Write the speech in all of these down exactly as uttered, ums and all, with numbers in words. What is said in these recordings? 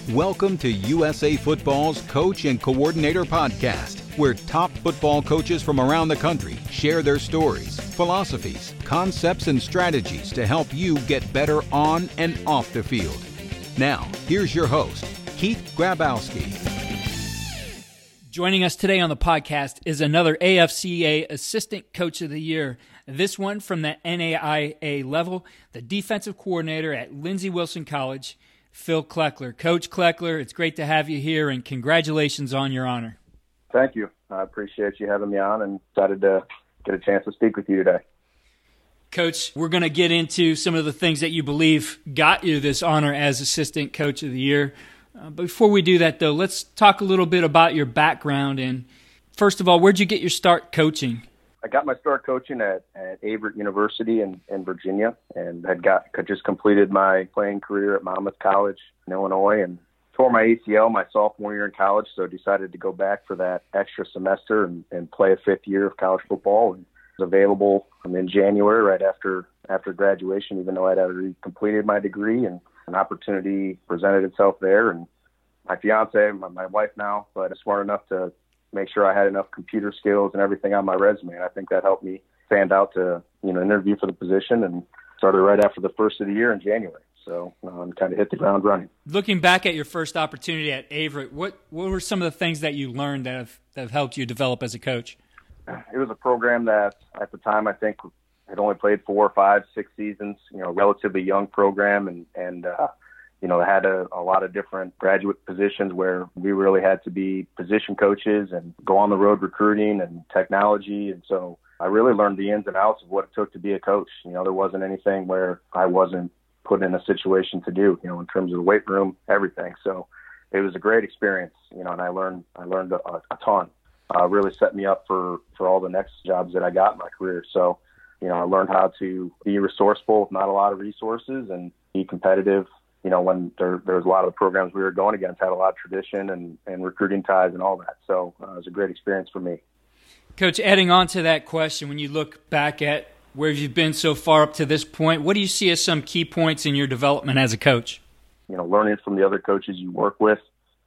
Welcome to U S A Football's Coach and Coordinator Podcast, where top football coaches from around the country share their stories, philosophies, concepts, and strategies to help you get better on and off the field. Now, here's your host, Keith Grabowski. Joining us today on the podcast is another A F C A Assistant Coach of the Year, this one from the N A I A level, the defensive coordinator at Lindsey Wilson College, Phil Kleckler. Coach Kleckler, it's great to have you here, and congratulations on your honor. Thank you. I appreciate you having me on and excited to get a chance to speak with you today. Coach, we're going to get into some of the things that you believe got you this honor as Assistant Coach of the Year. Uh, before we do that, though, let's talk a little bit about your background. And first of all, where'd you get your start coaching? I got my start coaching at, at Averett University in, in Virginia, and had got just completed my playing career at Monmouth College in Illinois, and tore my A C L my sophomore year in college, so decided to go back for that extra semester and, and play a fifth year of college football. And was available in January, right after after graduation, even though I'd already completed my degree, and an opportunity presented itself there. And my fiance, my, my wife now, but smart enough to make sure I had enough computer skills and everything on my resume. And I think that helped me stand out to, you know, interview for the position, and started right after the first of the year in January. So um, kind of hit the ground running. Looking back at your first opportunity at Averett, what, what were some of the things that you learned that have, that have helped you develop as a coach? It was a program that at the time I think had only played four, five, six seasons, you know, relatively young program, and, and uh, you know, had a, a lot of different graduate positions where we really had to be position coaches and go on the road recruiting and technology. And so I really learned the ins and outs of what it took to be a coach. You know, there wasn't anything where I wasn't put in a situation to do, you know, in terms of the weight room, everything. So it was a great experience, you know, and I learned, I learned a, a ton. Uh, really set me up for, for all the next jobs that I got in my career. So, you know, I learned how to be resourceful with not a lot of resources, and be competitive. You know, when there, there was a lot of the programs we were going against had a lot of tradition and, and recruiting ties and all that. So uh, it was a great experience for me. Coach, adding on to that question, when you look back at where you've been so far up to this point, what do you see as some key points in your development as a coach? You know, learning from the other coaches you work with,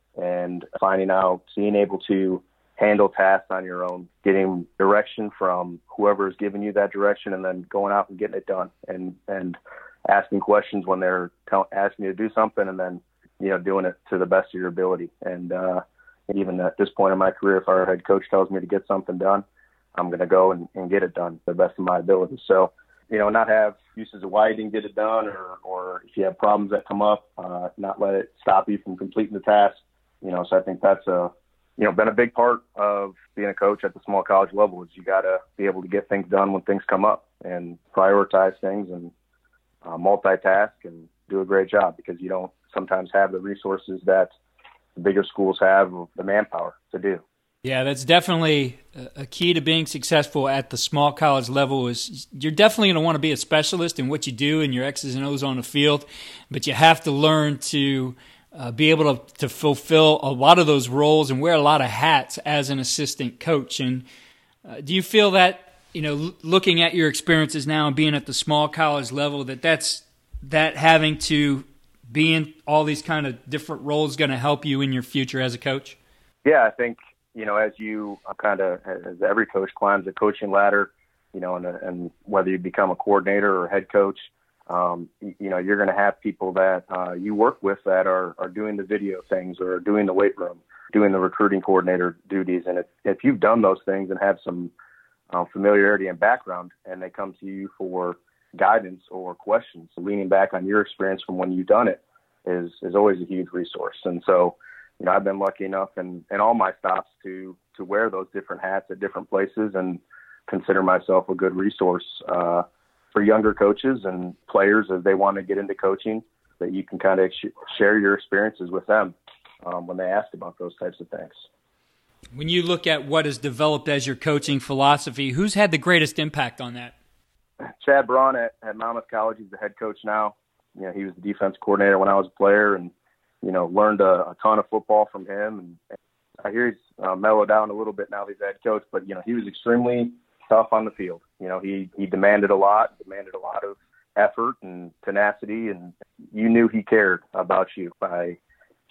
and finding out, being able to handle tasks on your own, getting direction from whoever is giving you that direction, and then going out and getting it done, and, and asking questions when they're tell, asking you to do something, and then, you know, doing it to the best of your ability. And uh, even at this point in my career, if our head coach tells me to get something done, I'm going to go and, and get it done to the best of my ability. So, you know, not have excuses of why you didn't get it done, or, or if you have problems that come up, uh, not let it stop you from completing the task. You know, so I think that's a, you know, been a big part of being a coach at the small college level, is you got to be able to get things done when things come up, and prioritize things, and uh, multitask, and do a great job, because you don't sometimes have the resources that the bigger schools have, the manpower to do. Yeah, that's definitely a key to being successful at the small college level. Is you're definitely going to want to be a specialist in what you do and your X's and O's on the field, but you have to learn to uh, be able to, to fulfill a lot of those roles and wear a lot of hats as an assistant coach. And uh, do you feel that, you know, l- looking at your experiences now and being at the small college level, that that's that having to be in all these kind of different roles going to help you in your future as a coach? Yeah, I think, you know, as you kind of, as every coach climbs the coaching ladder, you know, and, and whether you become a coordinator or head coach, um, you, you know, you're going to have people that uh, you work with that are, are doing the video things, or doing the weight room, doing the recruiting coordinator duties. And if, if you've done those things and have some uh, familiarity and background, and they come to you for guidance or questions, leaning back on your experience from when you've done it is, is always a huge resource. And so, you know, I've been lucky enough in, in all my stops to, to wear those different hats at different places, and consider myself a good resource uh, for younger coaches and players as they want to get into coaching, that you can kind of sh- share your experiences with them um, when they ask about those types of things. When you look at what has developed as your coaching philosophy, who's had the greatest impact on that? Chad Braun at, at Monmouth College. He's the head coach now. You know, he was the defense coordinator when I was a player, and, you know, learned a, a ton of football from him. And, and I hear he's uh, mellowed down a little bit now that he's head coach, but, you know, he was extremely tough on the field. You know, he, he demanded a lot, demanded a lot of effort and tenacity, and you knew he cared about you by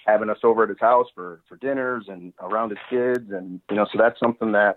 having us over at his house for, for dinners and around his kids. And, you know, so that's something that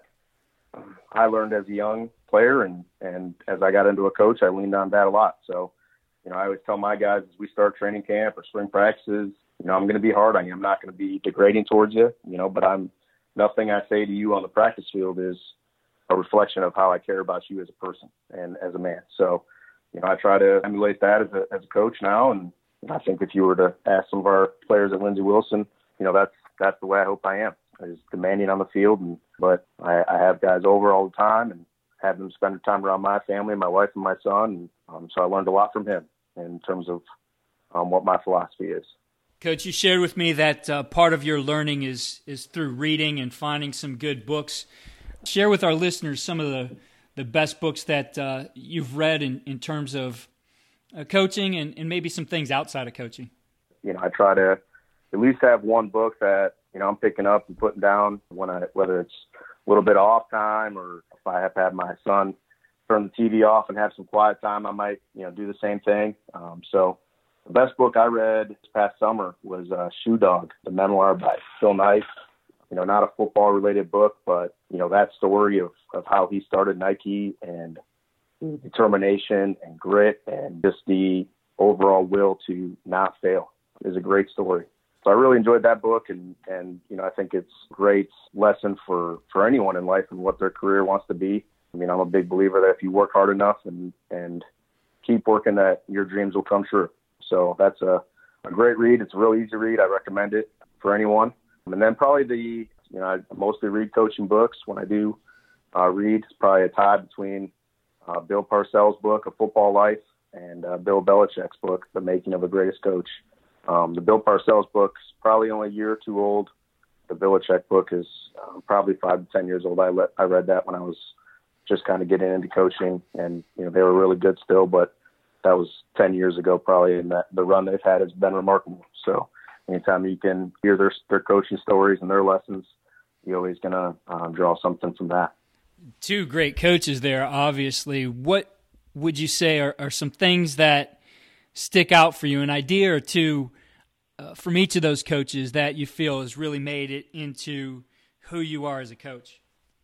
I learned as a young player. And, and as I got into a coach, I leaned on that a lot. So, you know, I always tell my guys as we start training camp or spring practices, you know, I'm going to be hard on you. I'm not going to be degrading towards you, you know, but I'm nothing I say to you on the practice field is a reflection of how I care about you as a person and as a man. So, you know, I try to emulate that as a, as a coach now. And I think if you were to ask some of our players at Lindsey Wilson, you know, that's, that's the way I hope I am, is demanding on the field. And, but I, I have guys over all the time and have them spend time around my family, my wife and my son. And um, so I learned a lot from him in terms of um, what my philosophy is. Coach, you shared with me that uh, part of your learning is is through reading and finding some good books. Share with our listeners some of the, the best books that uh, you've read in, in terms of uh, coaching and, and maybe some things outside of coaching. You know, I try to at least have one book that, you know, I'm picking up and putting down when I, whether it's a little bit of off time or if I have to have my son turn the T V off and have some quiet time, I might, you know, do the same thing. Um, so the best book I read this past summer was uh, Shoe Dog, the memoir by Phil Knight. You know, not a football-related book, but, you know, that story of, of how he started Nike and determination and grit and just the overall will to not fail is a great story. So I really enjoyed that book, and, and you know, I think it's a great lesson for, for anyone in life and what their career wants to be. I mean, I'm a big believer that if you work hard enough and, and keep working, that your dreams will come true. So that's a, a great read. It's a real easy read. I recommend it for anyone. And then probably the, you know, I mostly read coaching books. When I do uh, read, it's probably a tie between uh, Bill Parcells' book, A Football Life, and uh, Bill Belichick's book, The Making of a Greatest Coach. Um, the Bill Parcells book's probably only a year or two old. The Belichick book is uh, probably five to ten years old. I, let, I read that when I was just kind of getting into coaching, and, you know, they were really good still, but that was ten years ago probably, and that the run they've had has been remarkable. So anytime you can hear their their coaching stories and their lessons, you're always going to um, draw something from that. Two great coaches there, obviously. What would you say are, are some things that stick out for you, an idea or two uh, from each of those coaches that you feel has really made it into who you are as a coach?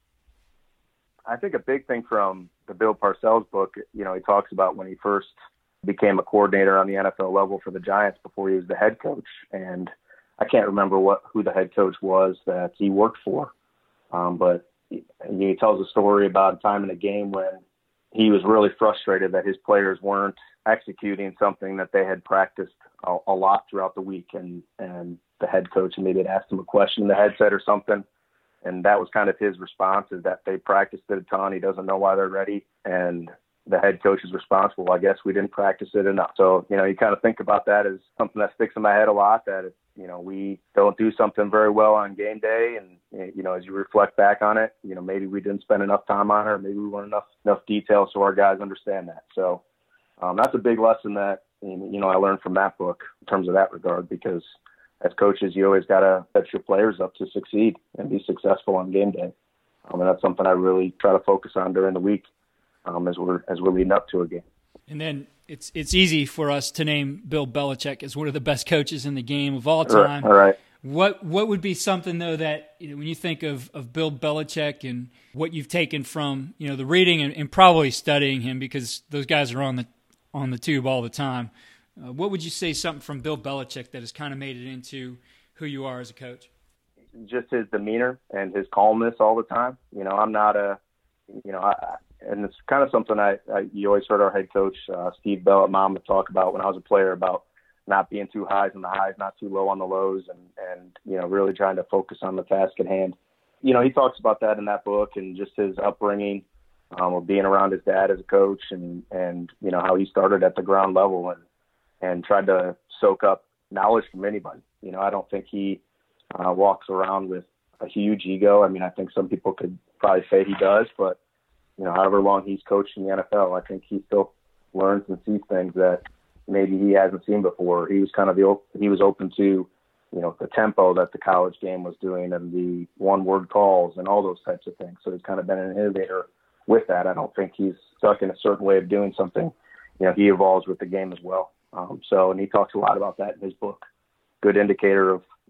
I think a big thing from the Bill Parcells book, you know, he talks about when he first became a coordinator on the N F L level for the Giants before he was the head coach. And I can't remember what who the head coach was that he worked for. Um, but he, he tells a story about a time in a game when he was really frustrated that his players weren't executing something that they had practiced a, a lot throughout the week. And, and the head coach maybe had asked him a question in the headset or something. And that was kind of his response, is that they practiced it a ton. He doesn't know why they're ready. And the head coach's response, well, I guess we didn't practice it enough. So, you know, you kind of think about that as something that sticks in my head a lot, that if, you know, we don't do something very well on game day, and, you know, as you reflect back on it, you know, maybe we didn't spend enough time on it, or maybe we weren't enough, enough detail so our guys understand that. So um, that's a big lesson that, you know, I learned from that book in terms of that regard, because as coaches, you always got to set your players up to succeed and be successful on game day. Um, and that's something I really try to focus on during the week um, as we're as we're leading up to a game. And then it's it's easy for us to name Bill Belichick as one of the best coaches in the game of all time. All right. What what would be something, though, that, you know, when you think of, of Bill Belichick and what you've taken from, you know, the reading and, and probably studying him, because those guys are on the on the tube all the time, Uh, what would you say something from Bill Belichick that has kind of made it into who you are as a coach? Just his demeanor and his calmness all the time. You know, I'm not a, you know, I, and it's kind of something I, I you always heard our head coach, uh, Steve Bell at Mom, talk about when I was a player, about not being too high on the highs, not too low on the lows, and, and, you know, really trying to focus on the task at hand. You know, he talks about that in that book, and just his upbringing um, of being around his dad as a coach, and, and, you know, how he started at the ground level and, and tried to soak up knowledge from anybody. You know, I don't think he uh, walks around with a huge ego. I mean, I think some people could probably say he does, but, you know, however long he's coached in the N F L, I think he still learns and sees things that maybe he hasn't seen before. He was kind of the, he was open to, you know, the tempo that the college game was doing and the one-word calls and all those types of things. So he's kind of been an innovator with that. I don't think he's stuck in a certain way of doing something. You know, he evolves with the game as well. Um, so, and he talks a lot about that in his book. Good indicator of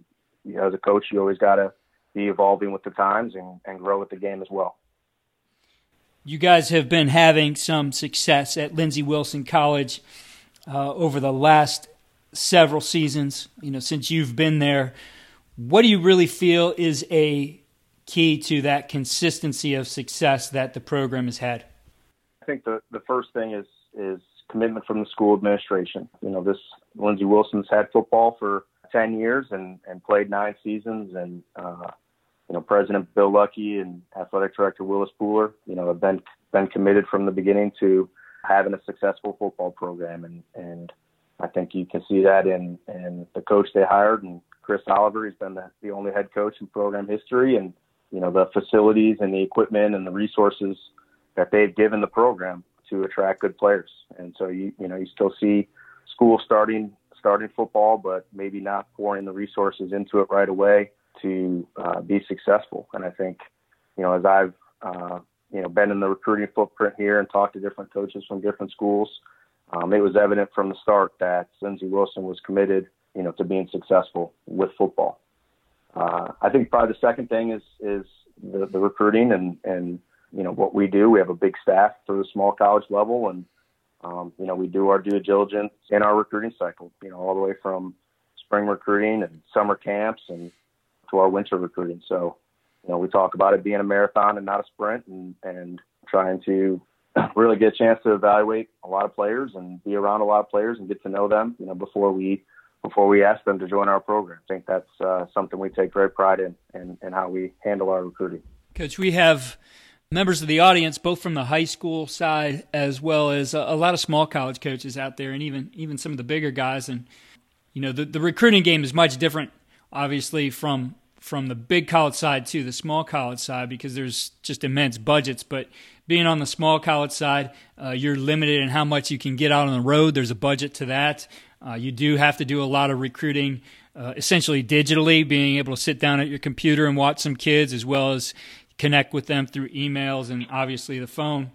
you know, as a coach, you always got to be evolving with the times and, and grow with the game as well. You guys have been having some success at Lindsey Wilson College uh, over the last several seasons, you know, since you've been there. What do you really feel is a key to that consistency of success that the program has had? I think the, the first thing is is commitment from the school administration. You know, this Lindsey Wilson's had football for ten years and, and played nine seasons, and uh, you know, President Bill Luckey and Athletic Director Willis Pooler, you know, have been been committed from the beginning to having a successful football program, and and I think you can see that in in the coach they hired, and Chris Oliver. He's been the, the only head coach in program history, and you know, the facilities and the equipment and the resources that they've given the program to attract good players. And so you you know you still see schools starting starting football, but maybe not pouring the resources into it right away to uh, be successful. And I think, you know, as I've, uh, you know, been in the recruiting footprint here and talked to different coaches from different schools, um, it was evident from the start that Lindsey Wilson was committed, you know, to being successful with football. Uh, I think probably the second thing is, is the, the recruiting and, and, you know, what we do. We have a big staff for the small college level, and, um, you know, we do our due diligence in our recruiting cycle, you know, all the way from spring recruiting and summer camps and to our winter recruiting. So, you know, we talk about it being a marathon and not a sprint, and, and trying to really get a chance to evaluate a lot of players and be around a lot of players and get to know them, you know, before we before we ask them to join our program. I think that's uh, something we take great pride in, in, in how we handle our recruiting. Coach, we have members of the audience, both from the high school side as well as a, a lot of small college coaches out there, and even even some of the bigger guys. And, you know, the, the recruiting game is much different, obviously, from from the big college side to the small college side, because there's just immense budgets. But being on the small college side, uh, you're limited in how much you can get out on the road. There's a budget to that. Uh, you do have to do a lot of recruiting, uh, essentially digitally, being able to sit down at your computer and watch some kids, as well as connect with them through emails and obviously the phone.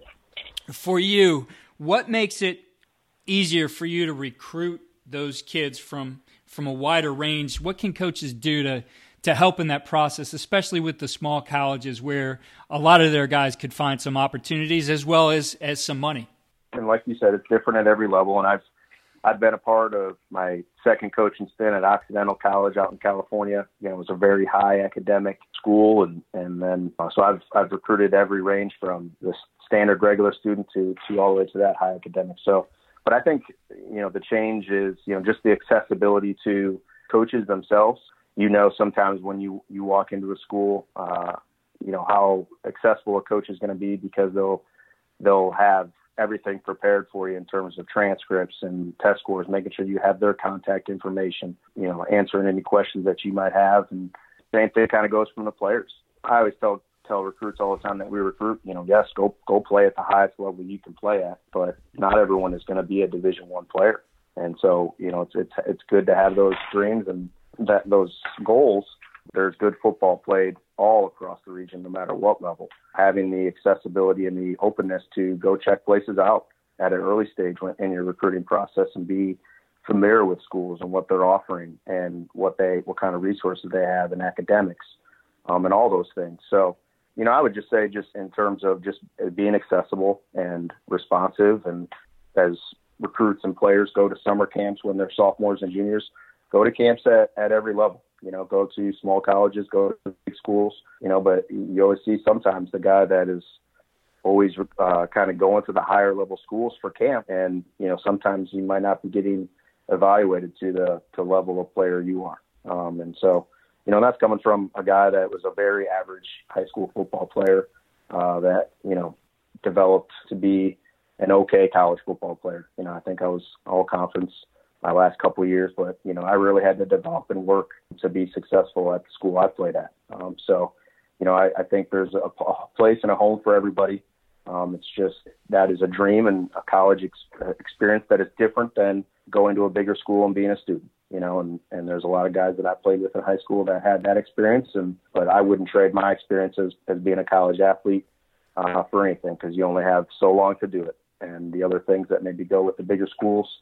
For you, what makes it easier for you to recruit those kids from from a wider range? What can coaches do to to help in that process, especially with the small colleges where a lot of their guys could find some opportunities as well as, as some money? And like you said, it's different at every level. And I've I've been a part of my second coaching stint at Occidental College out in California. You know, it was a very high academic school, and and then uh, so I've I've recruited every range from the standard regular student to to all the way to that high academic. So, but I think, you know, the change is, you know, just the accessibility to coaches themselves. You know, sometimes when you you walk into a school, uh, you know how accessible a coach is going to be, because they'll they'll have everything prepared for you in terms of transcripts and test scores, making sure you have their contact information, you know, answering any questions that you might have. And same thing kind of goes from the players. I always tell tell recruits all the time that we recruit, you know, yes, go go play at the highest level you can play at, but not everyone is going to be a Division One player. And so, you know, it's it's it's good to have those dreams and that those goals. There's good football played all across the region, no matter what level. Having the accessibility and the openness to go check places out at an early stage in your recruiting process and be familiar with schools and what they're offering and what they, what kind of resources they have in academics, um, and all those things. So, you know, I would just say, just in terms of just being accessible and responsive, and as recruits and players go to summer camps when they're sophomores and juniors, go to camps at, at every level. You know, go to small colleges, go to big schools, you know, but you always see sometimes the guy that is always uh, kind of going to the higher level schools for camp. And, you know, sometimes you might not be getting evaluated to the to level of player you are. Um, and so, you know, that's coming from a guy that was a very average high school football player uh, that, you know, developed to be an okay college football player. You know, I think I was all conference my last couple of years, but, you know, I really had to develop and work to be successful at the school I played at. Um, so, you know, I, I think there's a, a place and a home for everybody. Um, it's just, that is a dream and a college ex- experience that is different than going to a bigger school and being a student, you know, and, and there's a lot of guys that I played with in high school that had that experience. And, but I wouldn't trade my experience as, as being a college athlete uh, for anything, because you only have so long to do it. And the other things that maybe go with the bigger schools,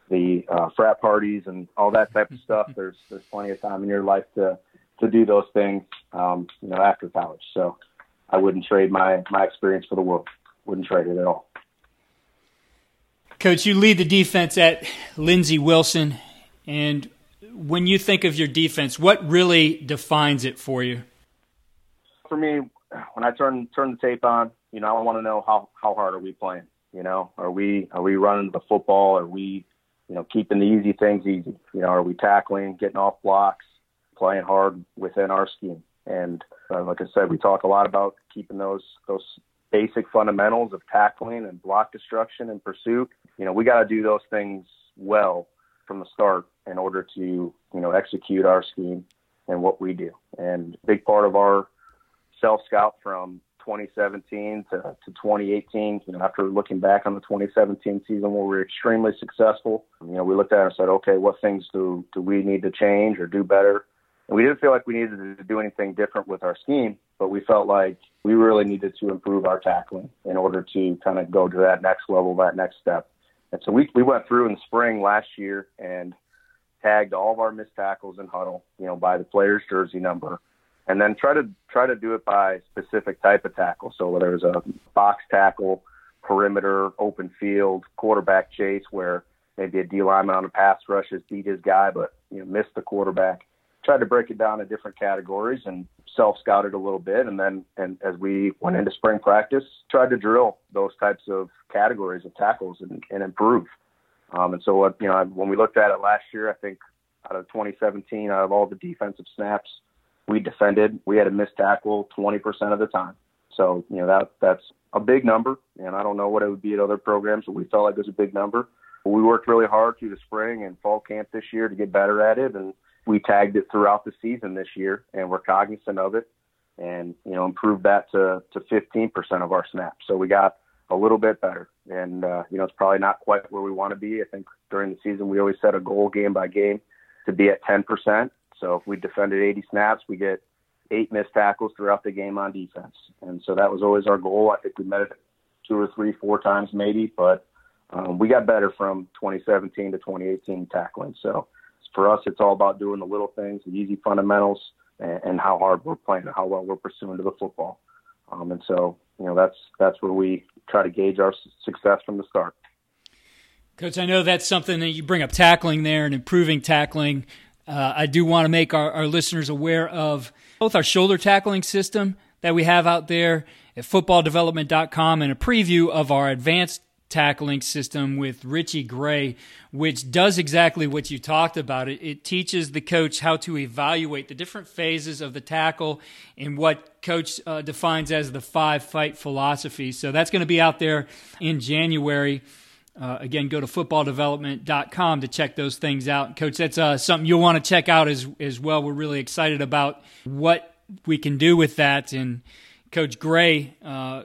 the uh, frat parties and all that type of stuff. There's there's plenty of time in your life to to do those things, um, you know, after college. So I wouldn't trade my my experience for the world. Wouldn't trade it at all. Coach, you lead the defense at Lindsey Wilson, and when you think of your defense, what really defines it for you? For me, when I turn turn the tape on, you know, I want to know how, how hard are we playing? You know, are we are we running the football? Are we, you know, keeping the easy things easy? You know, are we tackling, getting off blocks, playing hard within our scheme? And uh, like I said, we talk a lot about keeping those those basic fundamentals of tackling and block destruction and pursuit. You know, we got to do those things well from the start in order to, you know, execute our scheme and what we do. And a big part of our self-scout from twenty seventeen to, to twenty eighteen, you know, after looking back on the twenty seventeen season where we were extremely successful, you know, we looked at it and said, okay, what things do, do we need to change or do better? And we didn't feel like we needed to do anything different with our scheme, but we felt like we really needed to improve our tackling in order to kind of go to that next level, that next step. And so we we went through in the spring last year and tagged all of our missed tackles in huddle, you know, by the player's jersey number, and then try to try to do it by specific type of tackle. So whether it's a box tackle, perimeter, open field, quarterback chase, where maybe a D lineman on a pass rush has beat his guy, but you know missed the quarterback. Tried to break it down in different categories and self-scouted a little bit. And then and as we went into spring practice, tried to drill those types of categories of tackles and, and improve. Um, and so, what you know, when we looked at it last year, I think out of twenty seventeen, out of all the defensive snaps we defended, we had a missed tackle twenty percent of the time. So, you know, that that's a big number. And I don't know what it would be at other programs, but we felt like it was a big number. But we worked really hard through the spring and fall camp this year to get better at it. And we tagged it throughout the season this year, and we're cognizant of it and, you know, improved that to, to fifteen percent of our snaps. So we got a little bit better. And, uh, you know, it's probably not quite where we want to be. I think during the season we always set a goal game by game to be at ten percent. So if we defended eighty snaps, we get eight missed tackles throughout the game on defense. And so that was always our goal. I think we met it two or three, four times maybe, but um, we got better from twenty seventeen to twenty eighteen tackling. So for us, it's all about doing the little things, the easy fundamentals, and, and how hard we're playing and how well we're pursuing to the football. Um, and so, you know, that's that's where we try to gauge our success from the start. Coach, I know that's something that you bring up, tackling there and improving tackling. Uh, I do want to make our, our listeners aware of both our shoulder tackling system that we have out there at football development dot com and a preview of our advanced tackling system with Richie Gray, which does exactly what you talked about. It, it teaches the coach how to evaluate the different phases of the tackle in what coach uh, defines as the five fight philosophy. So that's going to be out there in January. Uh, again, go to football development dot com to check those things out. Coach, that's uh, something you'll want to check out as, as well. We're really excited about what we can do with that. And Coach Gray, uh,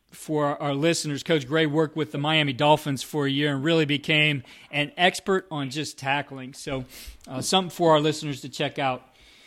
for our listeners, Coach Gray worked with the Miami Dolphins for a year and really became an expert on just tackling. So uh, something for our listeners to check out.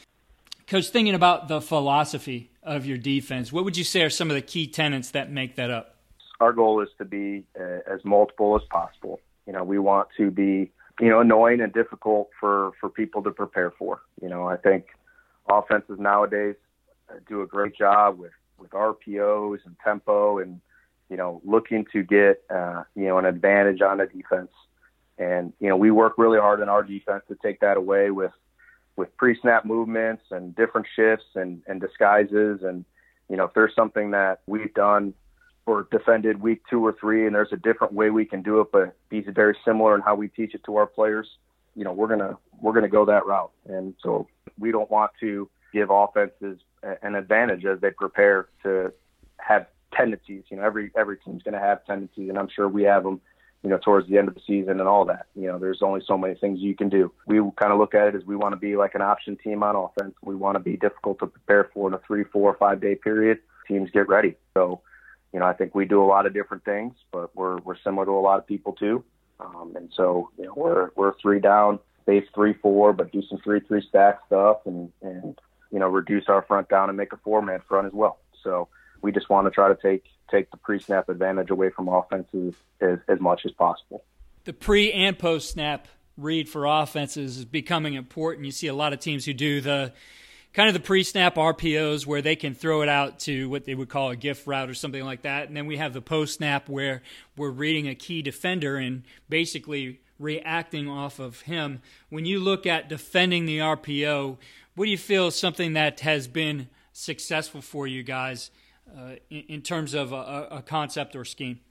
Coach, thinking about the philosophy of your defense, what would you say are some of the key tenets that make that up? Our goal is to be uh, as multiple as possible. You know, we want to be, you know, annoying and difficult for, for people to prepare for. You know, I think offenses nowadays do a great job with with R P Os and tempo and, you know, looking to get, uh, you know, an advantage on the defense. And, you know, we work really hard in our defense to take that away with, with pre-snap movements and different shifts and, and disguises. And, you know, if there's something that we've done or defended week two or three and there's a different way we can do it, but be very similar in how we teach it to our players, you know, we're going to, we're going to go that route. And so we don't want to give offenses an advantage as they prepare to have tendencies. You know, every every team's going to have tendencies, and I'm sure we have them, you know, towards the end of the season and all that. You know, there's only so many things you can do. We kind of look at it as we want to be like an option team on offense. We want to be difficult to prepare for in a three, four, five-day period. Teams get ready. So, you know, I think we do a lot of different things, but we're we're similar to a lot of people too. Um, and so, you know, we're we're three down, base three, four, but do some three, three stack stuff and, and you know, reduce our front down and make a four-man front as well. So we just want to try to take take the pre-snap advantage away from offenses as, as much as possible. The pre and post snap read for offenses is becoming important. You see a lot of teams who do the kind of the pre-snap R P Os where they can throw it out to what they would call a gift route or something like that. And then we have the post-snap where we're reading a key defender and basically reacting off of him. When you look at defending the R P O, what do you feel is something that has been successful for you guys uh, in, in terms of a, a concept or scheme?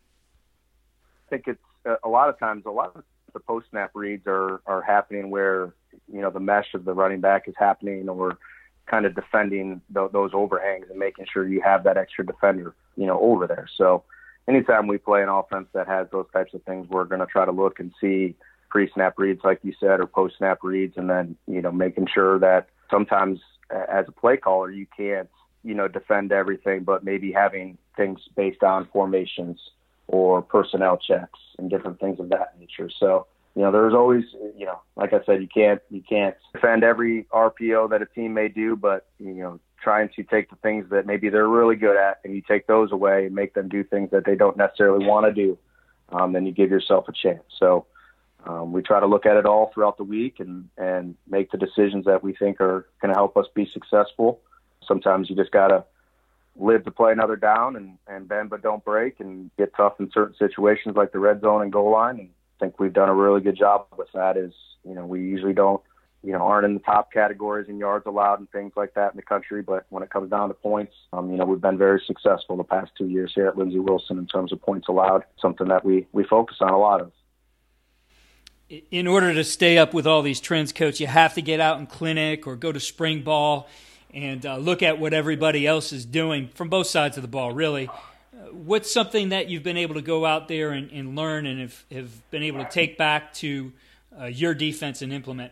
I think it's uh, a lot of times, a lot of the post-snap reads are, are happening where, you know, the mesh of the running back is happening, or kind of defending th- those overhangs and making sure you have that extra defender, you know, over there. So anytime we play an offense that has those types of things, we're going to try to look and see pre-snap reads, like you said, or post-snap reads, and then, you know, making sure that sometimes as a play caller, you can't, you know, defend everything, but maybe having things based on formations or personnel checks and different things of that nature. So, you know, there's always, you know, like I said, you can't you can't defend every R P O that a team may do, but, you know, trying to take the things that maybe they're really good at and you take those away and make them do things that they don't necessarily want to do, um, then you give yourself a chance. So um, we try to look at it all throughout the week and, and make the decisions that we think are going to help us be successful. Sometimes you just got to live to play another down and, and bend but don't break and get tough in certain situations like the red zone and goal line. And I think we've done a really good job with that. Is, you know, we usually don't, you know, aren't in the top categories in yards allowed and things like that in the country. But when it comes down to points, um, you know, we've been very successful the past two years here at Lindsey Wilson in terms of points allowed, something that we, we focus on a lot of. In order to stay up with all these trends, Coach, you have to get out in clinic or go to spring ball and uh, look at what everybody else is doing from both sides of the ball, really. Uh, what's something that you've been able to go out there and, and learn and have, have been able to take back to uh, your defense and implement?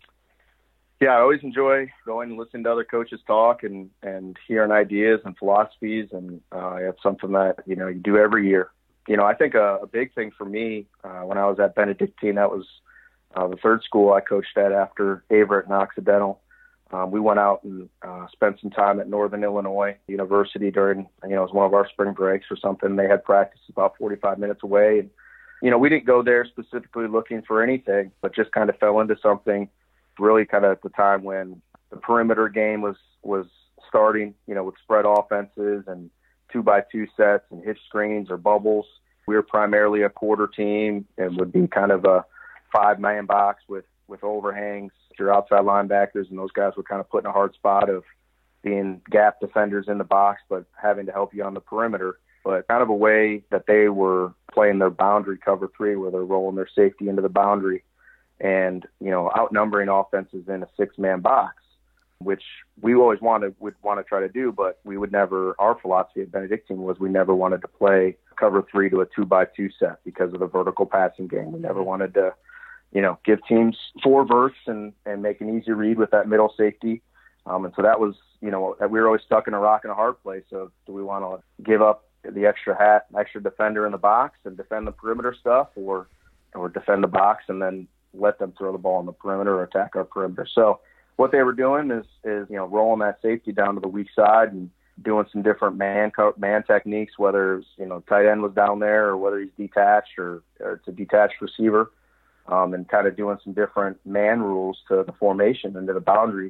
Yeah, I always enjoy going and listening to other coaches talk and, and hearing ideas and philosophies, and uh, it's something that, you know, you do every year. You know, I think a, a big thing for me uh, when I was at Benedictine, that was uh, the third school I coached at after Averett and Occidental. Um, we went out and uh, spent some time at Northern Illinois University during, you know, it was one of our spring breaks or something. They had practice about forty-five minutes away. And, you know, we didn't go there specifically looking for anything, but just kind of fell into something really kind of at the time when the perimeter game was, was starting, you know, with spread offenses and two by two sets and hitch screens or bubbles. We were primarily a quarter team and would be kind of a five man box with, with overhangs, your outside linebackers, and those guys were kind of put in a hard spot of being gap defenders in the box, but having to help you on the perimeter. But kind of a way that they were playing their boundary cover three, where they're rolling their safety into the boundary and, you know, outnumbering offenses in a six-man box, which we always wanted, would want to try to do, but we would never, our philosophy at Benedictine was we never wanted to play cover three to a two by two set because of the vertical passing game. We never wanted to, you know, give teams four verts and, and make an easy read with that middle safety. Um, and so that was, you know, we were always stuck in a rock and a hard place of, do we want to give up the extra hat, extra defender in the box and defend the perimeter stuff, or, or defend the box and then let them throw the ball on the perimeter or attack our perimeter. So what they were doing is, is, you know, rolling that safety down to the weak side and doing some different man co- man techniques, whether it's, you know, tight end was down there or whether he's detached or, or it's a detached receiver. Um, and kind of doing some different man rules to the formation and to the boundary.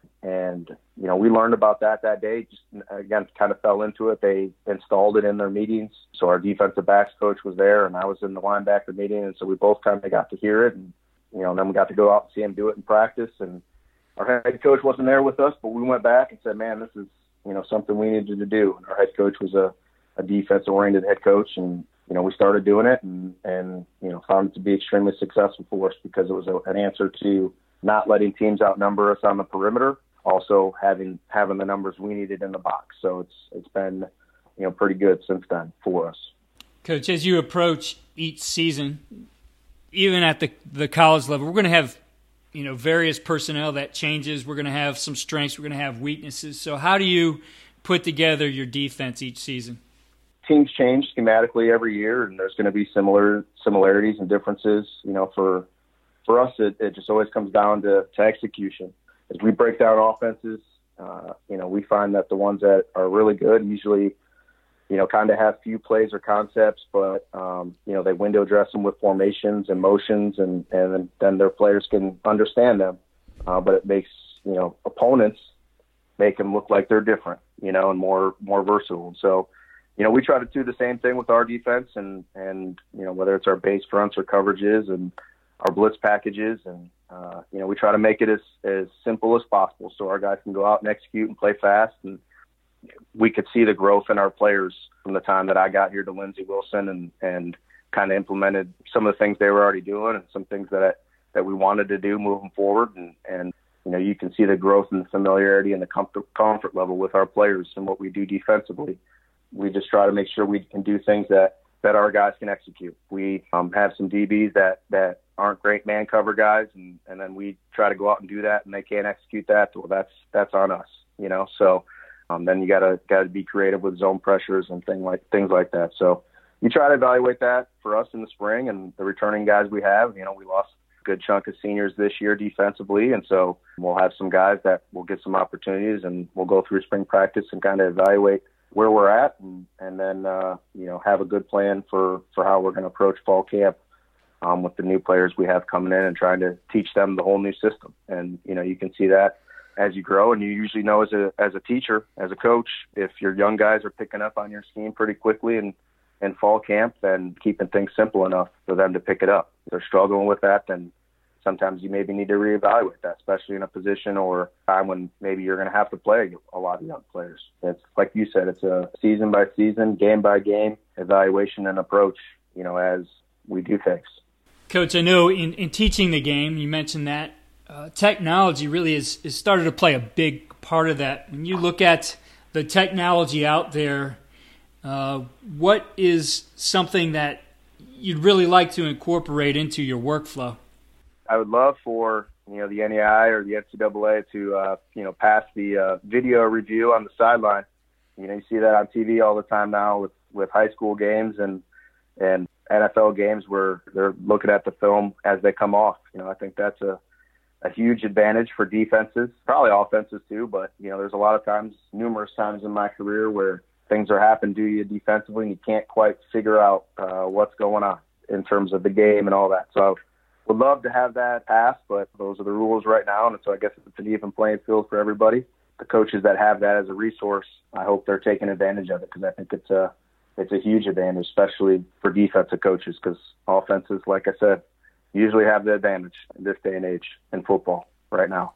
And, you know, we learned about that that day, just, again, kind of fell into it. They installed it in their meetings. So our defensive backs coach was there, and I was in the linebacker meeting, and so we both kind of got to hear it. And, you know, and then we got to go out and see him do it in practice. And our head coach wasn't there with us, but we went back and said, man, this is, you know, something we needed to do. And our head coach was a, a defense-oriented head coach, and, you know, we started doing it and, and, you know, found it to be extremely successful for us because it was a, an answer to not letting teams outnumber us on the perimeter, also having, having the numbers we needed in the box. So it's, it's been, you know, pretty good since then for us. Coach, as you approach each season, even at the, the college level, we're going to have, you know, various personnel that changes. We're going to have some strengths. We're going to have weaknesses. So how do you put together your defense each season? Teams change schematically every year, and there's going to be similar similarities and differences. You know, for for us, it, it just always comes down to, to execution. As we break down offenses, uh, you know, we find that the ones that are really good usually you know, kind of have few plays or concepts, but, um, you know, they window dress them with formations and motions, and, and then their players can understand them. Uh, but it makes, you know, opponents make them look like they're different, you know, and more, more versatile. So, you know, we try to do the same thing with our defense, and, and, you know, whether it's our base fronts or coverages and our blitz packages. And, uh, you know, we try to make it as, as simple as possible so our guys can go out and execute and play fast. And we could see the growth in our players from the time that I got here to Lindsey Wilson, and, and kind of implemented some of the things they were already doing and some things that I, that we wanted to do moving forward. And, and, you know, you can see the growth and the familiarity and the comfort, comfort level with our players and what we do defensively. We just try to make sure we can do things that, that our guys can execute. We um, have some D Bs that, that aren't great man cover guys, and, and then we try to go out and do that, and they can't execute that. Well, that's, that's on us, you know? So, Um, then you gotta gotta be creative with zone pressures and thing like things like that. So you try to evaluate that for us in the spring, and the returning guys we have. You know, we lost a good chunk of seniors this year defensively, and so we'll have some guys that will get some opportunities, and we'll go through spring practice and kind of evaluate where we're at, and, and then uh, you know, have a good plan for, for how we're going to approach fall camp um, with the new players we have coming in, and trying to teach them the whole new system. And you know, you can see that as you grow, and you usually know as a as a teacher, as a coach, if your young guys are picking up on your scheme pretty quickly in, in fall camp, then keeping things simple enough for them to pick it up. If they're struggling with that, then sometimes you maybe need to reevaluate that, especially in a position or time when maybe you're going to have to play a lot of young players. It's like you said, it's a season by season, game by game evaluation and approach, you know, as we do things. Coach, I know in, in teaching the game, you mentioned that Uh, technology really has, has started to play a big part of that. When you look at the technology out there, uh, what is something that you'd really like to incorporate into your workflow? I would love for, you know, the N A I or the N C double A to, uh, you know, pass the uh, video review on the sideline. You know, you see that on T V all the time now with, with high school games and, and N F L games where they're looking at the film as they come off. You know, I think that's a a huge advantage for defenses, probably offenses too, but, you know, there's a lot of times, numerous times in my career where things are happening to you defensively and you can't quite figure out uh, what's going on in terms of the game and all that. So I would love to have that passed, but those are the rules right now, and so I guess it's an even playing field for everybody. The coaches that have that as a resource, I hope they're taking advantage of it, because I think it's a, it's a huge advantage, especially for defensive coaches, because offenses, like I said, usually have the advantage in this day and age in football right now.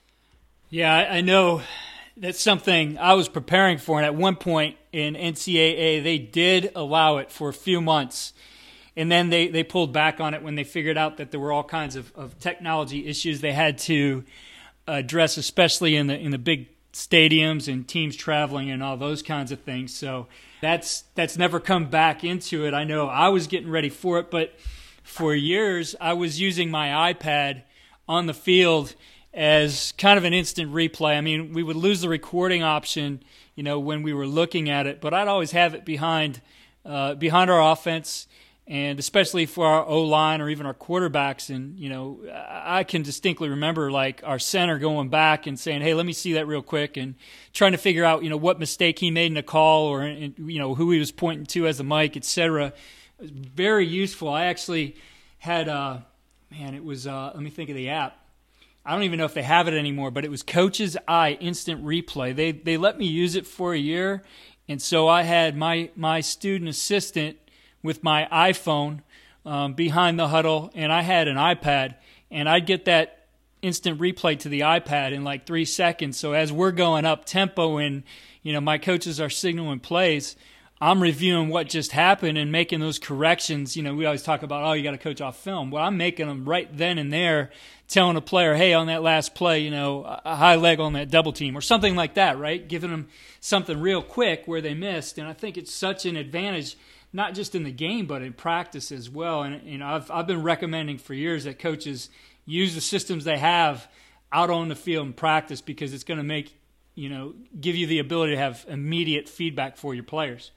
Yeah, I know that's something I was preparing for, and at one point in N C double A, they did allow it for a few months, and then they, they pulled back on it when they figured out that there were all kinds of, of technology issues they had to address, especially in the in the big stadiums and teams traveling and all those kinds of things. So that's that's never come back into it. I know I was getting ready for it, but for years, I was using my iPad on the field as kind of an instant replay. I mean, we would lose the recording option, you know, when we were looking at it, but I'd always have it behind uh, behind our offense, and especially for our O-line or even our quarterbacks. And, you know, I can distinctly remember, like, our center going back and saying, hey, let me see that real quick, and trying to figure out, you know, what mistake he made in a call, or, you know, who he was pointing to as the mic, et cetera. It was very useful. I actually had, uh, man, it was, uh, let me think of the app. I don't even know if they have it anymore, but it was Coach's Eye Instant Replay. They they let me use it for a year, and so I had my, my student assistant with my iPhone um, behind the huddle, and I had an iPad, and I'd get that instant replay to the iPad in like three seconds. So as we're going up tempo and, you know, my coaches are signaling plays, I'm reviewing what just happened and making those corrections. You know, we always talk about, oh, you got to coach off film. Well, I'm making them right then and there, telling a player, hey, on that last play, you know, a high leg on that double team or something like that, right? Giving them something real quick where they missed. And I think it's such an advantage, not just in the game, but in practice as well. And, you know, I've, I've been recommending for years that coaches use the systems they have out on the field in practice, because it's going to make, you know, give you the ability to have immediate feedback for your players.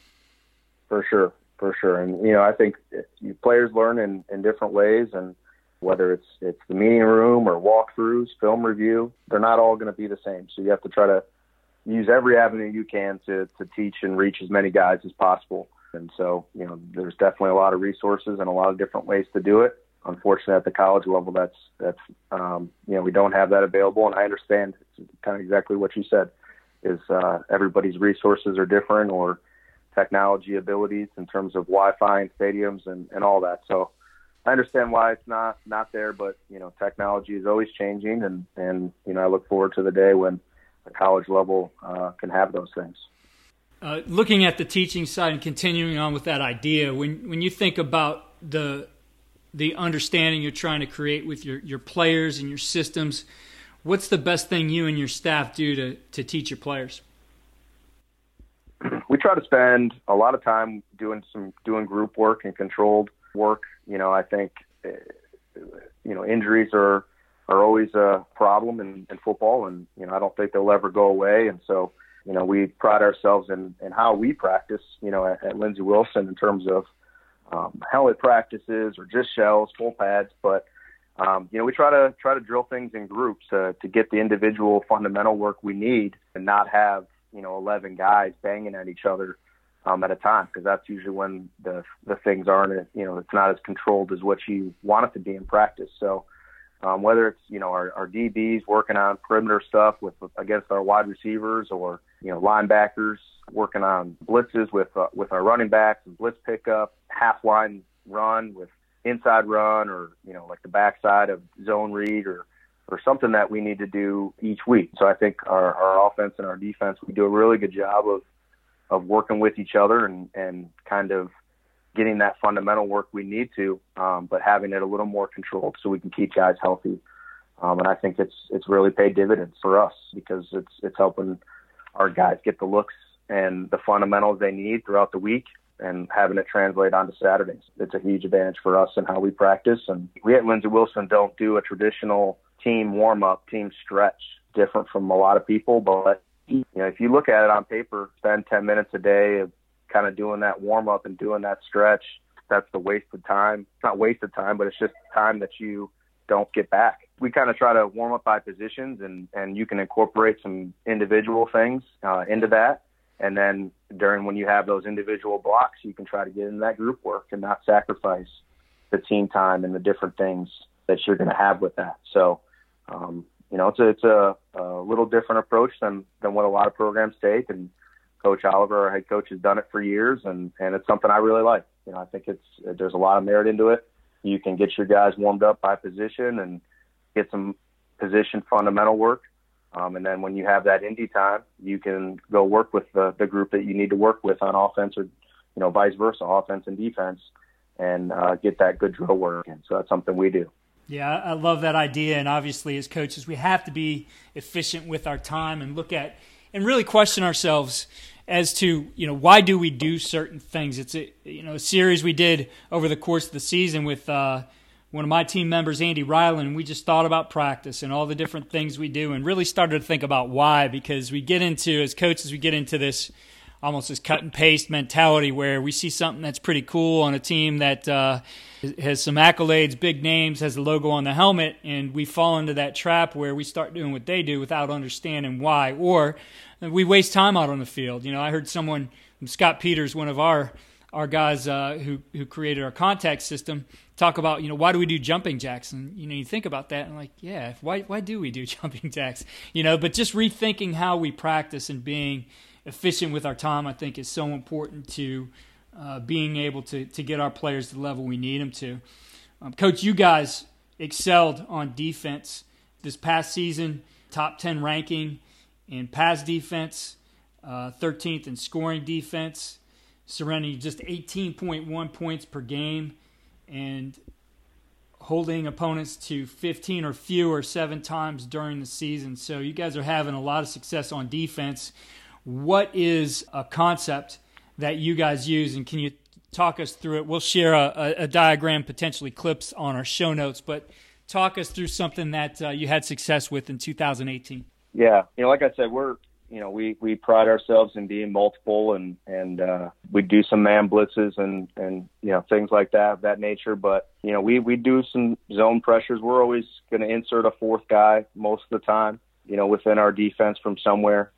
For sure, for sure. And, you know, I think you players learn in, in different ways, and whether it's it's the meeting room or walkthroughs, film review, they're not all going to be the same. So you have to try to use every avenue you can to, to teach and reach as many guys as possible. And so, you know, there's definitely a lot of resources and a lot of different ways to do it. Unfortunately, at the college level, that's, that's um, you know, we don't have that available. And I understand kind of exactly what you said is uh, everybody's resources are different, or technology abilities in terms of Wi-Fi and stadiums and, and all that. So I understand why it's not, not there, but, you know, technology is always changing. And, and, you know, I look forward to the day when the college level uh, can have those things. Uh, looking at the teaching side and continuing on with that idea, when when you think about the the understanding you're trying to create with your, your players and your systems, what's the best thing you and your staff do to, to teach your players? We try to spend a lot of time doing some doing group work and controlled work. You know, I think you know injuries are are always a problem in, in football, and you know I don't think they'll ever go away, and so. You know, we pride ourselves in, in how we practice, you know, at, at Lindsey Wilson in terms of um, helmet practices or just shells, full pads. But, um, you know, we try to try to drill things in groups uh, to get the individual fundamental work we need and not have, you know, eleven guys banging at each other um, at a time, because that's usually when the the things aren't, you know, it's not as controlled as what you want it to be in practice. So, Um, whether it's, you know, our, our D Bs working on perimeter stuff with against our wide receivers, or, you know, linebackers working on blitzes with uh, with our running backs and blitz pickup, half line run with inside run, or, you know, like the backside of zone read, or, or something that we need to do each week. So I think our, our offense and our defense, we do a really good job of, of working with each other and, and kind of getting that fundamental work we need to, um, but having it a little more controlled so we can keep guys healthy. Um, and I think it's it's really paid dividends for us, because it's it's helping our guys get the looks and the fundamentals they need throughout the week, and having it translate onto Saturdays. It's a huge advantage for us in how we practice. And we at Lindsey Wilson don't do a traditional team warm-up, team stretch, different from a lot of people. But you know, if you look at it on paper, spend ten minutes a day of kind of doing that warm up and doing that stretch, that's the wasted time. It's not wasted time, but it's just time that you don't get back. We kind of try to warm up by positions, and, and you can incorporate some individual things uh, into that. And then during when you have those individual blocks, you can try to get in that group work and not sacrifice the team time and the different things that you're going to have with that. So, um, you know, it's a, it's a, a little different approach than, than what a lot of programs take. And Coach Oliver, our head coach, has done it for years, and, and it's something I really like. You know, I think it's there's a lot of merit into it. You can get your guys warmed up by position and get some position fundamental work, um, and then when you have that indie time, you can go work with the, the group that you need to work with on offense, or you know, vice versa, offense and defense, and uh, get that good drill work in. So that's something we do. Yeah, I love that idea, and obviously as coaches, we have to be efficient with our time and look at and really question ourselves as to, you know, why do we do certain things? It's a, you know, a series we did over the course of the season with uh, one of my team members, Andy Ryland, and we just thought about practice and all the different things we do, and really started to think about why, because we get into, as coaches, we get into this almost this cut and paste mentality where we see something that's pretty cool on a team that uh, has some accolades, big names, has a logo on the helmet, and we fall into that trap where we start doing what they do without understanding why, or we waste time out on the field. You know, I heard someone, Scott Peters, one of our our guys uh, who who created our contact system, talk about, you know, why do we do jumping jacks? And, you know, you think about that and like, yeah, why why do we do jumping jacks? You know, but just rethinking how we practice and being efficient with our time, I think, is so important to uh, being able to to get our players to the level we need them to. Um, Coach, you guys excelled on defense this past season, top ten ranking in pass defense, uh, thirteenth in scoring defense, surrendering just eighteen point one points per game, and holding opponents to fifteen or fewer seven times during the season. So you guys are having a lot of success on defense. What is a concept that you guys use, and can you talk us through it? We'll share a, a, a diagram, potentially clips on our show notes, but talk us through something that uh, you had success with in two thousand eighteen. Yeah, you know, like I said, we're, you know, we, we pride ourselves in being multiple, and, and uh, we do some man blitzes and, and, you know, things like that, of that nature. But, you know, we, we do some zone pressures. We're always going to insert a fourth guy most of the time, you know, within our defense from somewhere.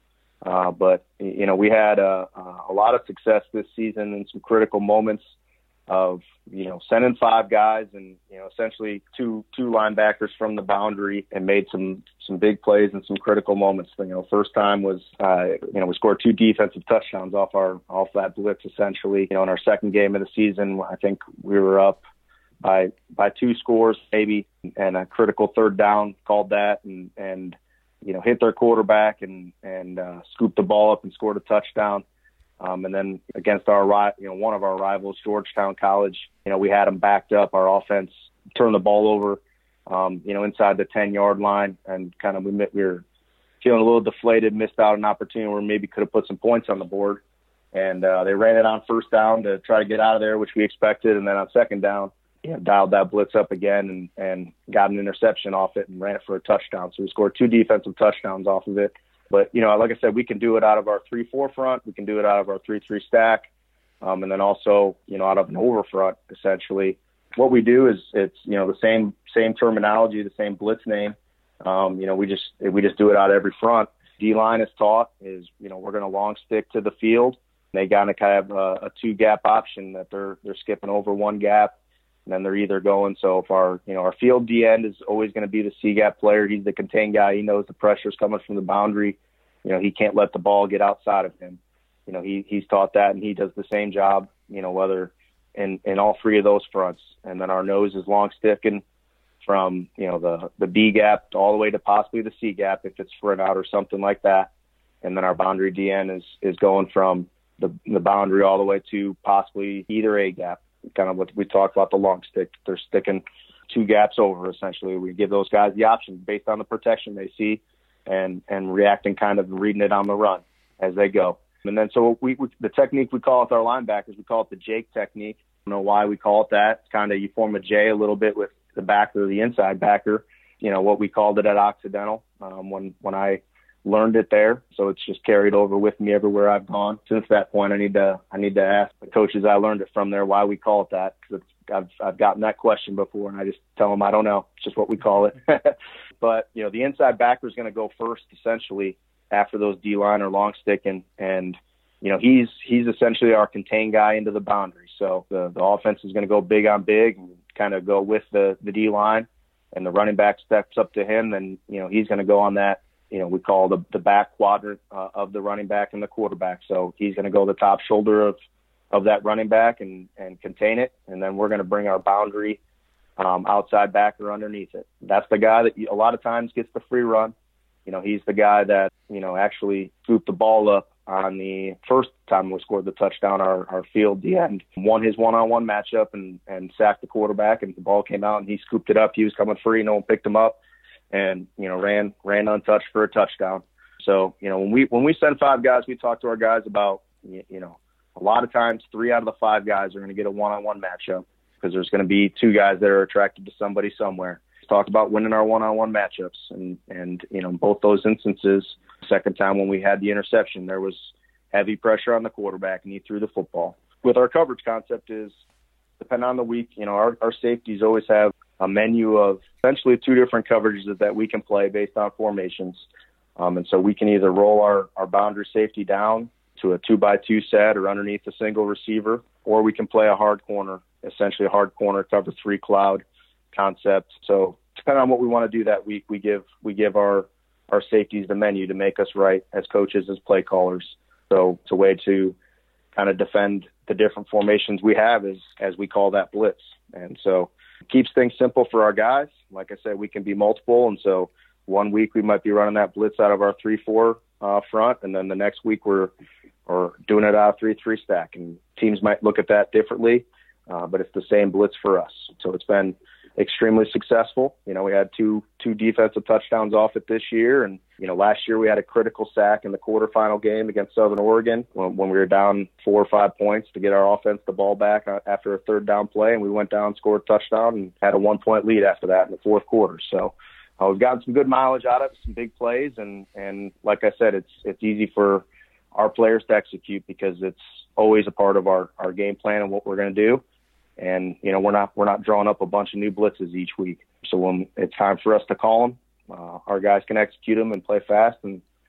Uh, but, you know, we had a, a lot of success this season in some critical moments of, you know, sending five guys and, you know, essentially two two linebackers from the boundary and made some some big plays in some critical moments. You know, first time was, uh, you know, we scored two defensive touchdowns off our off that blitz, essentially. You know, in our second game of the season, I think we were up by by two scores maybe, and a critical third down, called that, and, and you know, hit their quarterback and, and uh, scooped the ball up and scored a touchdown. Um, and then against our, you know, one of our rivals, Georgetown College, you know, we had them backed up. Our offense turned the ball over, um, you know, inside the ten-yard line, and kind of we, we were feeling a little deflated, missed out on an opportunity where maybe could have put some points on the board. And uh, they ran it on first down to try to get out of there, which we expected. And then on second down, you know, dialed that blitz up again and, and got an interception off it and ran it for a touchdown. So we scored two defensive touchdowns off of it. But, you know, like I said, we can do it out of our three four front. We can do it out of our three three stack. Um, and then also, you know, out of an over front, essentially. What we do is it's, you know, the same same terminology, the same blitz name. Um, you know, we just we just do it out of every front. D-line is taught is, you know, we're going to long stick to the field. They got to kind of a, a two-gap option that they're they're skipping over one gap, and then they're either going. So if our, you know, our field D end is always going to be the C-gap player. He's the contain guy. He knows the pressure's coming from the boundary. You know, he can't let the ball get outside of him. You know, he he's taught that, and he does the same job, you know, whether in, in all three of those fronts. And then our nose is long sticking from, you know, the, the B gap all the way to possibly the C gap if it's for an out or something like that. And then our boundary D end is, is going from the, the boundary all the way to possibly either A gap, kind of what we talked about the long stick. They're sticking two gaps over, essentially. We give those guys the option based on the protection they see and, and reacting, kind of reading it on the run as they go. And then so we, we the technique we call it with our linebackers, we call it the Jake technique. I don't know why we call it that. It's kind of, you form a J a little bit with the backer or the inside backer, you know, what we called it at Occidental um, when, when I learned it there. So it's just carried over with me everywhere I've gone. Since that point, I need to, I need to ask the coaches I learned it from there why we call it that. Cause it's, I've, I've gotten that question before and I just tell them, I don't know. It's just what we call it. But, you know, the inside backer is going to go first, essentially, after those D-line or long stick. And, and, you know, he's, he's essentially our contain guy into the boundary. So the, the offense is going to go big on big and kind of go with the, the D-line, and the running back steps up to him. Then, you know, he's going to go on that, you know, we call the, the back quadrant uh, of the running back and the quarterback. So he's going to go the top shoulder of, of that running back and, and contain it. And then we're going to bring our boundary um, outside backer underneath it. That's the guy that a lot of times gets the free run. You know, he's the guy that, you know, actually scooped the ball up on the first time we scored the touchdown. Our, our field D end won his one-on-one matchup and, and sacked the quarterback, and the ball came out and he scooped it up. He was coming free. No one picked him up. And, you know, ran, ran untouched for a touchdown. So, you know, when we, when we send five guys, we talk to our guys about, you, you know, a lot of times three out of the five guys are going to get a one-on-one matchup because there's going to be two guys that are attracted to somebody somewhere. We talk about winning our one-on-one matchups. And, and, you know, both those instances, second time when we had the interception, there was heavy pressure on the quarterback and he threw the football. With our coverage concept is, depending on the week, you know, our, our safeties always have a menu of essentially two different coverages that we can play based on formations. Um, and so we can either roll our, our boundary safety down to a two by two set or underneath a single receiver, or we can play a hard corner, essentially a hard corner cover three cloud concept. So depending on what we want to do that week, we give, we give our, our safeties the menu to make us right as coaches, as play callers. So it's a way to kind of defend the different formations we have as, as we call that blitz. And so it keeps things simple for our guys. Like I said, we can be multiple. And so one week we might be running that blitz out of our three four uh, front, and then the next week we're or doing it out of three three stack. And teams might look at that differently, uh, but it's the same blitz for us. So it's been extremely successful. You know, we had two two defensive touchdowns off it this year, and you know, last year we had a critical sack in the quarterfinal game against Southern Oregon when, when we were down four or five points to get our offense the ball back after a third down play, and we went down, scored a touchdown, and had a one point lead after that in the fourth quarter. So uh, we've gotten some good mileage out of it, some big plays, and and like I said, it's it's easy for our players to execute because it's always a part of our our game plan and what we're going to do. And, you know, we're not, we're not drawing up a bunch of new blitzes each week. So when it's time for us to call them, uh, our guys can execute them and play fast. And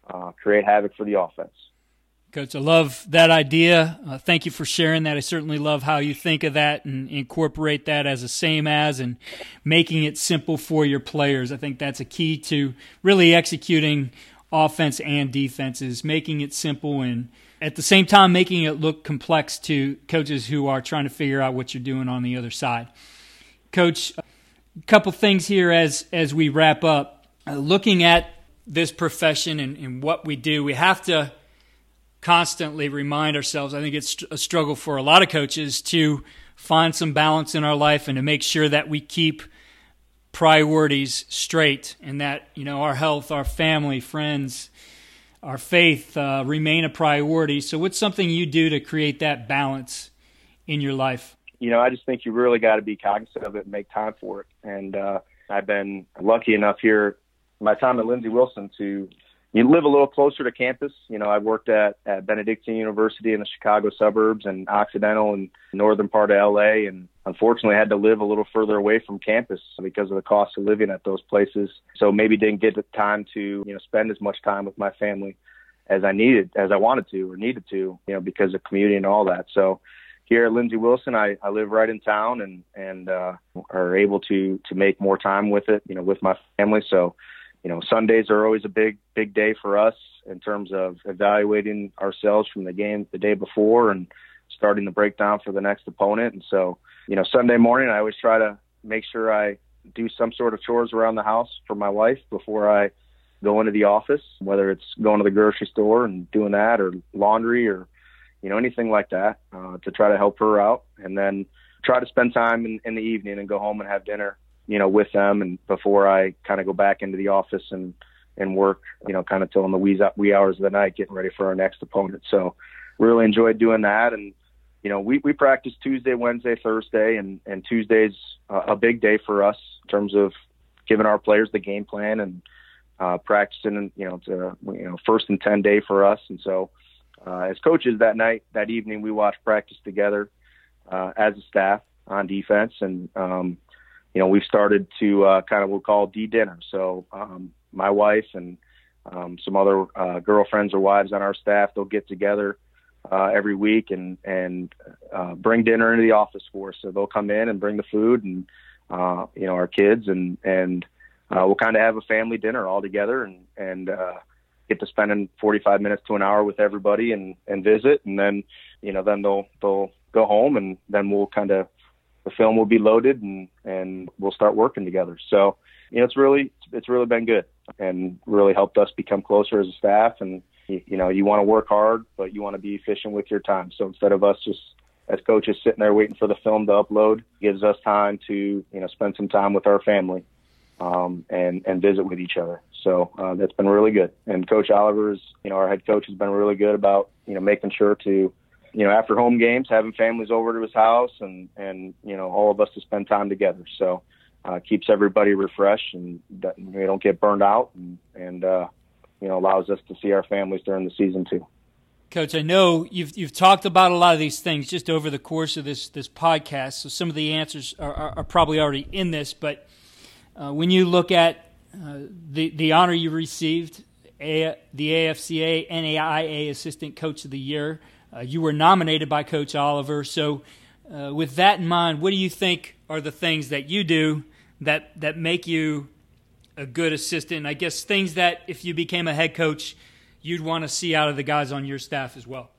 uh, create havoc for the offense. Coach, I love that idea. Uh, thank you for sharing that. I certainly love how you think of that and incorporate that as a same as and making it simple for your players. I think that's a key to really executing offense and defense, is making it simple and at the same time making it look complex to coaches who are trying to figure out what you're doing on the other side. Coach, a couple things here as, as we wrap up. Uh, looking at this profession and, and what we do, we have to constantly remind ourselves, I think it's a struggle for a lot of coaches to find some balance in our life and to make sure that we keep priorities straight and that, you know, our health, our family, friends, our faith uh, remain a priority. So what's something you do to create that balance in your life? You know, I just think you really got to be cognizant of it and make time for it. And uh, I've been lucky enough here, my time at Lindsey Wilson, to you live a little closer to campus. You know, I worked at, at Benedictine University in the Chicago suburbs and Occidental in the northern part of L A, and unfortunately had to live a little further away from campus because of the cost of living at those places. So maybe didn't get the time to, you know, spend as much time with my family as I needed, as I wanted to or needed to, you know, because of commuting and all that. So here at Lindsey Wilson, I, I live right in town and, and uh, are able to, to make more time with it, you know, with my family. So, you know, Sundays are always a big, big day for us in terms of evaluating ourselves from the game the day before and starting the breakdown for the next opponent. And so, you know, Sunday morning, I always try to make sure I do some sort of chores around the house for my wife before I go into the office, whether it's going to the grocery store and doing that or laundry or, you know, anything like that, uh, to try to help her out, and then try to spend time in, in the evening and go home and have dinner, you know, with them, and before I kind of go back into the office and, and work, you know, kind of till in the wee, wee hours of the night, getting ready for our next opponent. So really enjoyed doing that. And, you know, we, we practice Tuesday, Wednesday, Thursday, and, and Tuesday's uh, a big day for us in terms of giving our players the game plan and uh, practicing, you know, it's a, you know, first and ten day for us. And so uh, as coaches that night, that evening, we watch practice together uh, as a staff on defense. And, um, you know, we've started to uh, kind of what we'll call D-dinner. So um, my wife and um, some other uh, girlfriends or wives on our staff, they'll get together uh, every week and, and uh, bring dinner into the office for us. So they'll come in and bring the food and, uh, you know, our kids, and, and uh, we'll kind of have a family dinner all together and, and uh, get to spending forty-five minutes to an hour with everybody and, and visit. And then, you know, then they'll, they'll go home, and then we'll kind of, the film will be loaded and, and we'll start working together. So, you know, it's really, it's really been good and really helped us become closer as a staff. And, you know, you want to work hard, but you want to be efficient with your time. So instead of us just as coaches sitting there waiting for the film to upload, gives us time to, you know, spend some time with our family um, and, and visit with each other. So uh, that's been really good. And Coach Oliver's, you know, our head coach has been really good about, you know, making sure to, you know, after home games, having families over to his house and, and, you know, all of us to spend time together. So uh, keeps everybody refreshed and we don't get burned out and, and uh, you know, allows us to see our families during the season too. Coach, I know you've you've talked about a lot of these things just over the course of this this podcast, so some of the answers are, are, are probably already in this. But uh, when you look at uh, the the honor you received, a, the A F C A N A I A Assistant Coach of the Year, uh, you were nominated by Coach Oliver. So, uh, with that in mind, what do you think are the things that you do that that make you a good assistant? I guess things that if you became a head coach, you'd want to see out of the guys on your staff as well.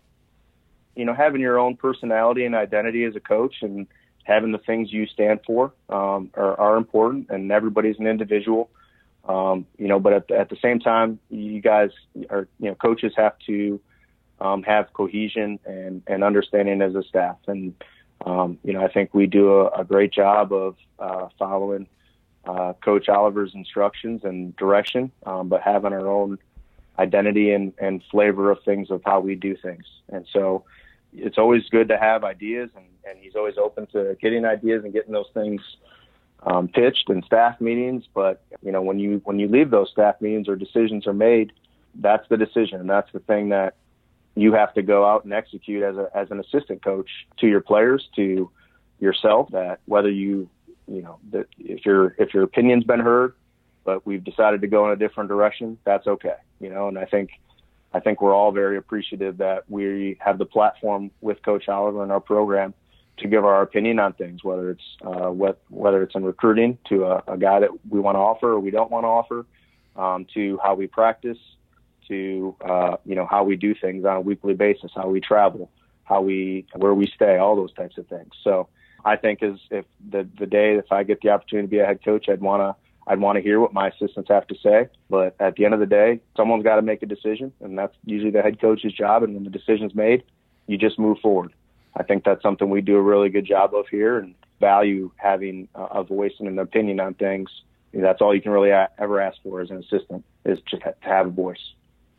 You know, having your own personality and identity as a coach and having the things you stand for um, are, are important, and everybody's an individual. Um, you know, but at, at the same time, you guys are, you know, coaches have to um, have cohesion and, and understanding as a staff. And, um, you know, I think we do a, a great job of uh, following uh, Coach Oliver's instructions and direction, um, but having our own identity and, and flavor of things of how we do things. And so it's always good to have ideas, and, and he's always open to getting ideas and getting those things um, pitched in staff meetings. But, you know, when you, when you leave those staff meetings or decisions are made, that's the decision. And that's the thing that you have to go out and execute as a, as an assistant coach to your players, to yourself, that whether you, you know, that if your, if your opinion's been heard, but we've decided to go in a different direction. That's okay. You know, and I think, I think we're all very appreciative that we have the platform with Coach Oliver and our program to give our opinion on things, whether it's uh, what, whether it's in recruiting to a, a guy that we want to offer or we don't want to offer, um, to how we practice, to uh, you know, how we do things on a weekly basis, how we travel, how we where we stay, all those types of things. So I think is if the the day if I get the opportunity to be a head coach, I'd wanna I'd want to hear what my assistants have to say. But at the end of the day, someone's got to make a decision, and that's usually the head coach's job. And when the decision's made, you just move forward. I think that's something we do a really good job of here, and value having a voice and an opinion on things. That's all you can really a- ever ask for as an assistant, is just to have a voice.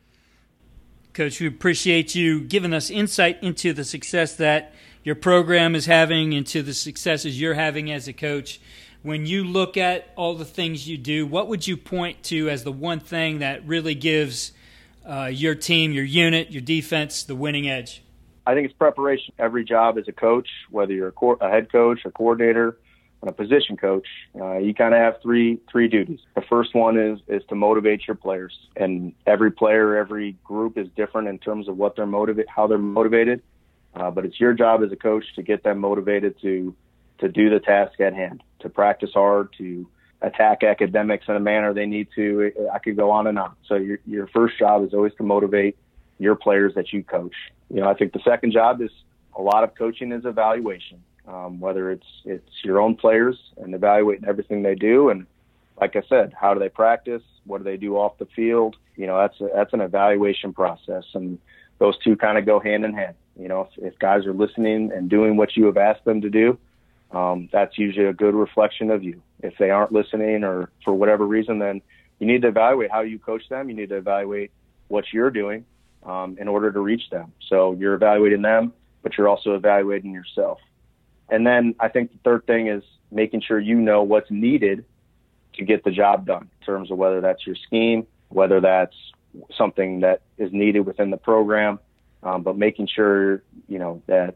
Coach, we appreciate you giving us insight into the success that your program is having, into the successes you're having as a coach. When you look at all the things you do, what would you point to as the one thing that really gives uh, your team, your unit, your defense the winning edge? I think it's preparation. Every job as a coach, whether you're a, co- a head coach, a coordinator, and a position coach, uh, you kind of have three three duties. The first one is is to motivate your players, and every player, every group is different in terms of what they're motivate, how they're motivated. Uh, but it's your job as a coach to get them motivated to to do the task at hand, to practice hard, to attack academics in a manner they need to. I could go on and on. So your your first job is always to motivate your players that you coach. You know, I think the second job is a lot of coaching is evaluation, um, whether it's it's your own players and evaluating everything they do. And like I said, how do they practice? What do they do off the field? You know, that's a, that's an evaluation process, and those two kind of go hand in hand. You know, if, if guys are listening and doing what you have asked them to do, um, that's usually a good reflection of you. If they aren't listening or for whatever reason, then you need to evaluate how you coach them. You need to evaluate what you're doing um, in order to reach them. So you're evaluating them, but you're also evaluating yourself. And then I think the third thing is making sure you know what's needed to get the job done, in terms of whether that's your scheme, whether that's something that is needed within the program, um, but making sure, you know, that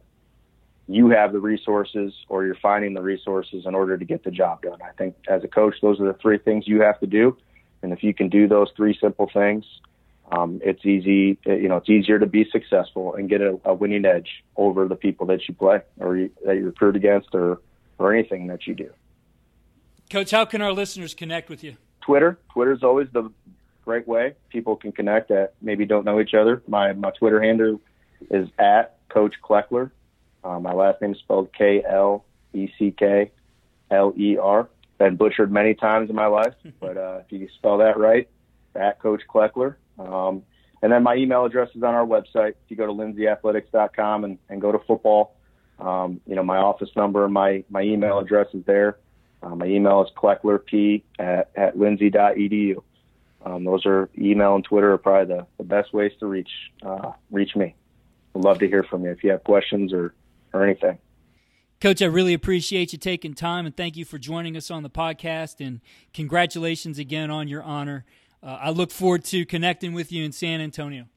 you have the resources or you're finding the resources in order to get the job done. I think as a coach, those are the three things you have to do. And if you can do those three simple things, um, it's easy, you know, it's easier to be successful and get a, a winning edge over the people that you play or you, that you recruit against or, or anything that you do. Coach, how can our listeners connect with you? Twitter. Twitter is always the great way. People can connect that maybe don't know each other. My my Twitter handle is at Coach Kleckler. Uh, my last name is spelled K L E C K L E R. Been butchered many times in my life, but uh, if you spell that right, at Coach Kleckler. Um, and then my email address is on our website. If you go to lindsay athletics dot com and, and go to football, um, you know, my office number, my, my email address is there. Uh, my email is klecklerp at, at lindsay dot e d u. Um, those are email and Twitter are probably the, the best ways to reach uh, reach me. I'd love to hear from you if you have questions or, or anything. Coach, I really appreciate you taking time, and thank you for joining us on the podcast, and congratulations again on your honor. Uh, I look forward to connecting with you in San Antonio.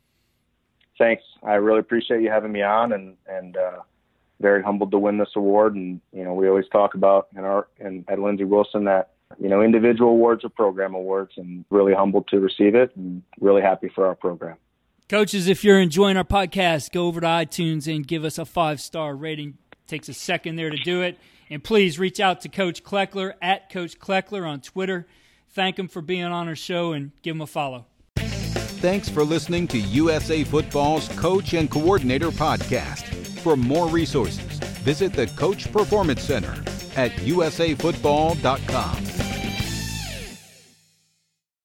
Thanks. I really appreciate you having me on, and, and uh, very humbled to win this award. And, you know, we always talk about in our in, at Lindsey Wilson that, you know, individual awards are program awards, and really humbled to receive it and really happy for our program. Coaches, if you're enjoying our podcast, go over to iTunes and give us a five-star rating. It takes a second there to do it. And please reach out to Coach Kleckler at Coach Kleckler on Twitter. Thank him for being on our show and give him a follow. Thanks for listening to U S A Football's Coach and Coordinator Podcast. For more resources, visit the Coach Performance Center at u s a football dot com.